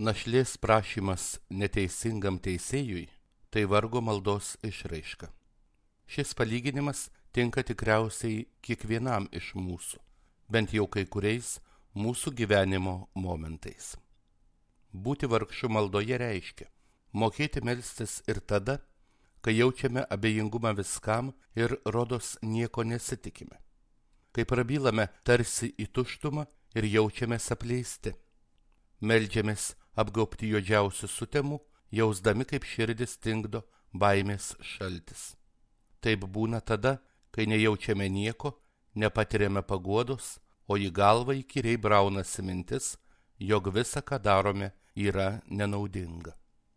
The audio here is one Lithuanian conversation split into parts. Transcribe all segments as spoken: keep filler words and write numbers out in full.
Našlės prašymas neteisingam teisėjui – tai vargo maldos išraiška. Šis palyginimas tinka tikriausiai kiekvienam iš mūsų, bent jau kai kuriais mūsų gyvenimo momentais. Būti vargšu maldoje reiškia mokėti melstis ir tada, kai jaučiame abejingumą viskam ir rodos nieko nesitikime. Kai prabylame tarsi į tuštumą ir jaučiamės apleisti. Meldžiamės apgaubti juodžiausių sutemų, jausdami kaip širdis stingdo baimės šaltis. Taip būna tada, kai nejaučiame nieko, nepatiriame paguodos, o į galvą įkyriai braunasi mintis, jog visa, ką darome, yra nenaudinga.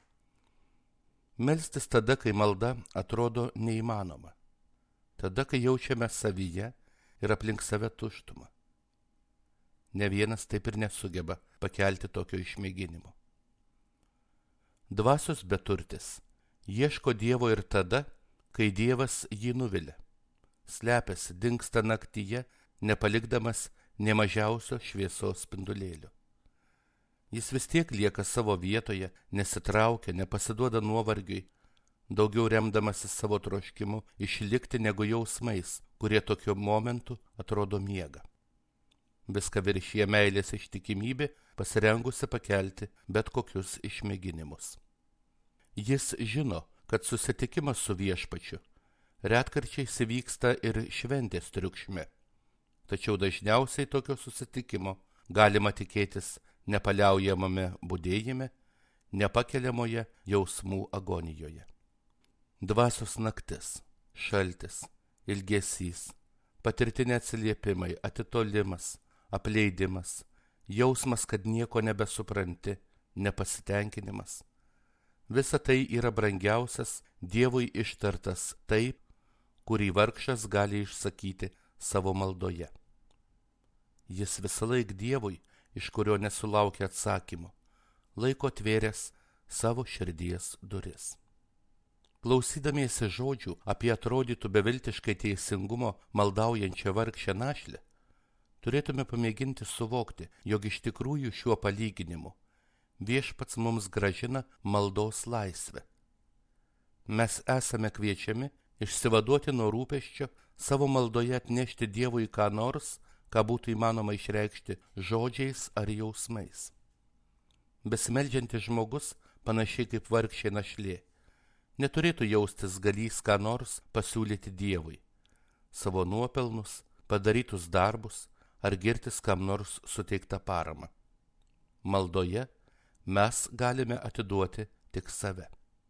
Melstis tada, kai malda atrodo neįmanoma. Tada, kai jaučiame savyje ir aplink save tuštumą. Ne vienas taip ir nesugeba pakelti tokio išmėginimo. Dvasios beturtis ieško Dievo ir tada, kai Dievas jį nuvilia. Slepiasi, dingsta naktyje, nepalikdamas nė mažiausio šviesos spindulėlio. Jis vis tiek lieka savo vietoje, nesitraukia, nepasiduoda nuovargiui, daugiau remdamasis savo troškimu išlikti negu jausmais, kurie tokiu momentu atrodo miega. Viską viršija meilės ištikimybė, pasirengusi pakelti bet kokius išmėginimus. Jis žino, kad susitikimas su viešpačiu retkarčiais įvyksta ir šventės triukšme, tačiau dažniausiai tokio susitikimo galima tikėtis nepaliaujamame budėjime, nepakeliamoje jausmų agonijoje. Dvasios naktis, šaltis, ilgesys, patirtiniai atsiliepimai, atitolimas, apleidimas, jausmas, kad nieko nebesupranti, nepasitenkinimas. Visa tai yra brangiausias Dievui ištartas taip, kurį vargšas gali išsakyti savo maldoje. Jis visąlaik Dievui, iš kurio nesulaukia atsakymo, laiko atvėręs savo širdies duris. Klausydamiesi žodžių apie atrodytų beviltiškai teisingumo maldaujančią vargšę našlę, turėtume pamėginti suvokti, jog iš tikrųjų šiuo palyginimu viešpats mums grąžina maldos laisvę. Mes esame kviečiami išsivaduoti nuo rūpesčio, savo maldoje atnešti Dievui ką nors, ką būtų įmanoma išreikšti žodžiais ar jausmais. Besimeldžiantis žmogus, panašiai kaip vargšė našlė, neturėtų jaustis galys ką nors pasiūlyti Dievui, savo nuopelnus, padarytus darbus ar girtis kam nors suteiktą paramą. Maldoje mes galime atiduoti tik save.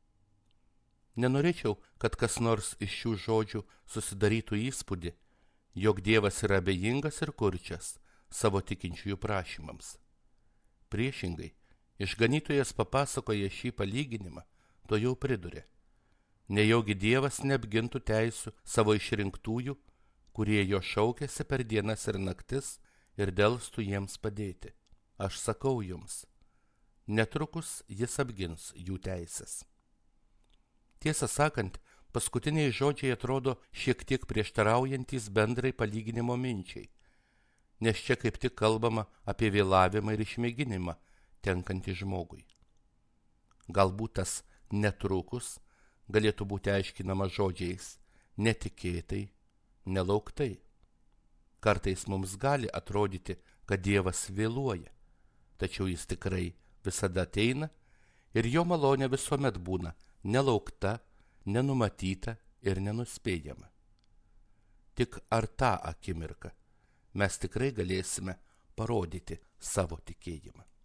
Nenorėčiau, kad kas nors iš šių žodžių susidarytų įspūdį, jog Dievas yra abejingas ir kurčias savo tikinčiųjų prašymams. Priešingai, išganytojas papasakoja šį palyginimą, to jau priduria. Nejaugi Dievas neapgintų teisių savo išrinktųjų, kurie jo šaukėsi per dienas ir naktis ir delstų jiems padėti. Aš sakau jums, netrukus jis apgins jų teisės. Tiesą sakant, paskutiniai žodžiai atrodo šiek tiek prieštaraujantis bendrai palyginimo minčiai, nes čia kaip tik kalbama apie vėlavimą ir išmėginimą tenkantį žmogui. Galbūt tas netrukus galėtų būti aiškinama žodžiais netikėtai, nelauktai. Kartais mums gali atrodyti, kad Dievas vėluoja, tačiau jis tikrai visada ateina ir jo malonė visuomet būna nelaukta, nenumatyta ir nenuspėjama. Tik ar tą akimirką mes tikrai galėsime parodyti savo tikėjimą.